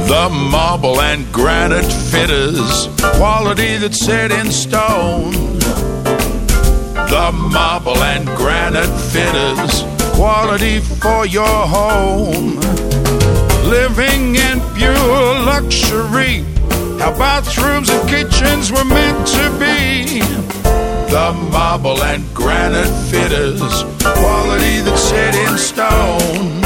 The marble and granite fitters, quality that's set in stone. The marble and granite fitters, quality for your home. Living in pure luxury, how bathrooms and kitchens were meant to be. The marble and granite fitters, quality that's set in stone.